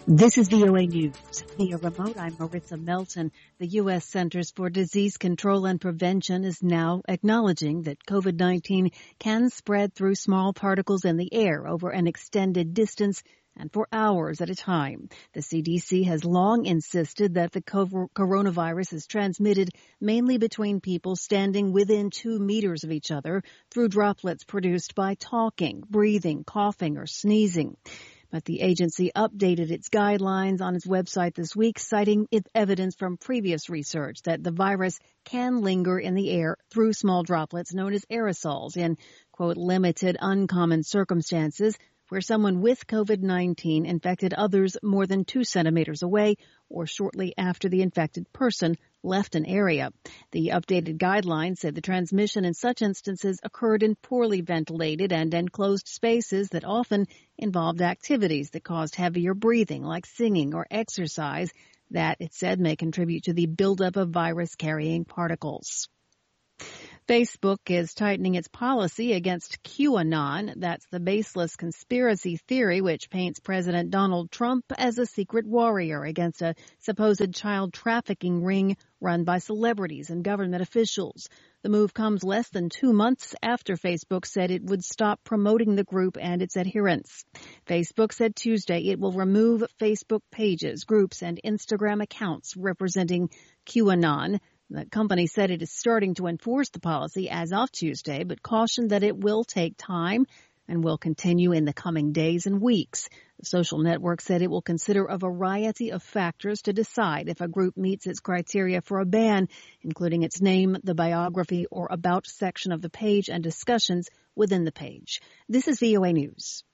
This is VOA News. Via remote, I'm Maritza Melton. The U.S. Centers for Disease Control and Prevention is now acknowledging that COVID-19 can spread through small particles in the air over an extended distance and for hours at a time. The CDC has long insisted that the coronavirus is transmitted mainly between people standing within 2 meters of each other through droplets produced by talking, breathing, coughing, or sneezing. But the agency updated its guidelines on its website this week, citing evidence from previous research that the virus can linger in the air through small droplets known as aerosols in, quote, limited, uncommon circumstances where someone with COVID-19 infected others more than 2 centimeters away or shortly after the infected person left an area. The updated guidelines said the transmission in such instances occurred in poorly ventilated and enclosed spaces that often involved activities that caused heavier breathing, like singing or exercise, that, it said, may contribute to the buildup of virus-carrying particles. Facebook is tightening its policy against QAnon. That's the baseless conspiracy theory which paints President Donald Trump as a secret warrior against a supposed child trafficking ring run by celebrities and government officials. The move comes less than 2 months after Facebook said it would stop promoting the group and its adherents. Facebook said Tuesday it will remove Facebook pages, groups, and Instagram accounts representing QAnon. The company said it is starting to enforce the policy as of Tuesday, but cautioned that it will take time and will continue in the coming days and weeks. The social network said it will consider a variety of factors to decide if a group meets its criteria for a ban, including its name, the biography or about section of the page, and discussions within the page. This is VOA News.